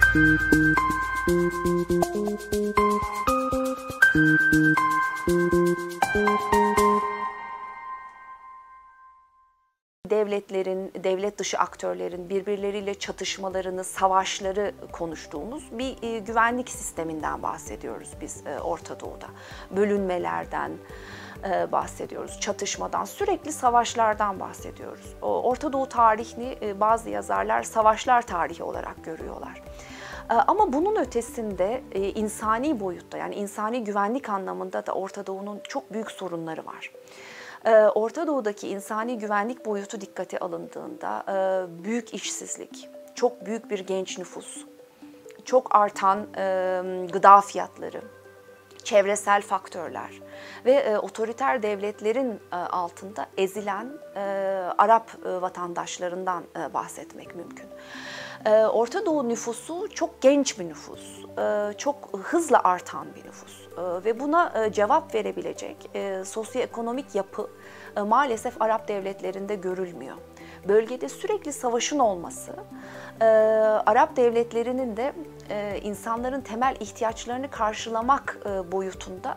Devletlerin, devlet dışı aktörlerin birbirleriyle çatışmalarını, savaşları konuştuğumuz bir güvenlik sisteminden bahsediyoruz biz Orta Doğu'da. Bölünmelerden bahsediyoruz, çatışmadan, sürekli savaşlardan bahsediyoruz. Orta Doğu tarihini bazı yazarlar savaşlar tarihi olarak görüyorlar. Ama bunun ötesinde insani boyutta, yani insani güvenlik anlamında da Orta Doğu'nun çok büyük sorunları var. Orta Doğu'daki insani güvenlik boyutu dikkate alındığında büyük işsizlik, çok büyük bir genç nüfus, çok artan gıda fiyatları, çevresel faktörler ve otoriter devletlerin altında ezilen Arap vatandaşlarından bahsetmek mümkün. Orta Doğu nüfusu çok genç bir nüfus, çok hızla artan bir nüfus ve buna cevap verebilecek sosyoekonomik yapı maalesef Arap devletlerinde görülmüyor. Bölgede sürekli savaşın olması, Arap devletlerinin de insanların temel ihtiyaçlarını karşılamak boyutunda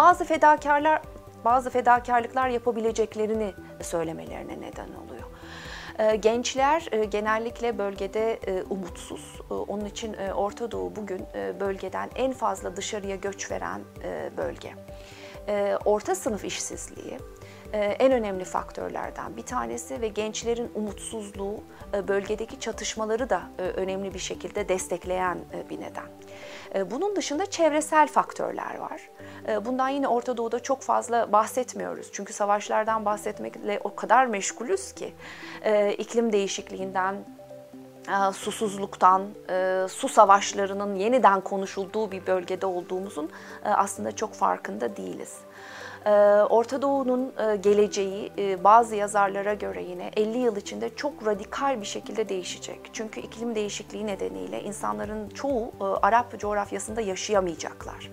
bazı fedakarlıklar yapabileceklerini söylemelerine neden oluyor. Gençler genellikle bölgede umutsuz. Onun için Orta Doğu bugün bölgeden en fazla dışarıya göç veren bölge. Orta sınıf işsizliği en önemli faktörlerden bir tanesi ve gençlerin umutsuzluğu bölgedeki çatışmaları da önemli bir şekilde destekleyen bir neden. Bunun dışında çevresel faktörler var. Bundan yine Orta Doğu'da çok fazla bahsetmiyoruz. Çünkü savaşlardan bahsetmekle o kadar meşgulüz ki iklim değişikliğinden, susuzluktan, su savaşlarının yeniden konuşulduğu bir bölgede olduğumuzun aslında çok farkında değiliz. Orta Doğu'nun geleceği bazı yazarlara göre yine 50 yıl içinde çok radikal bir şekilde değişecek. Çünkü iklim değişikliği nedeniyle insanların çoğu Arap coğrafyasında yaşayamayacaklar.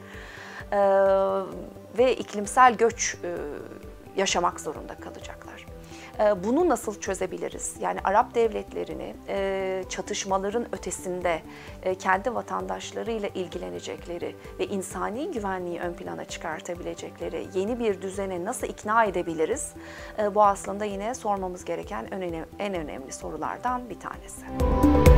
Ve iklimsel göç yaşamak zorunda kalacaklar. Bunu nasıl çözebiliriz? Yani Arap devletlerini çatışmaların ötesinde kendi vatandaşlarıyla ilgilenecekleri ve insani güvenliği ön plana çıkartabilecekleri yeni bir düzene nasıl ikna edebiliriz? Bu aslında yine sormamız gereken en önemli sorulardan bir tanesi.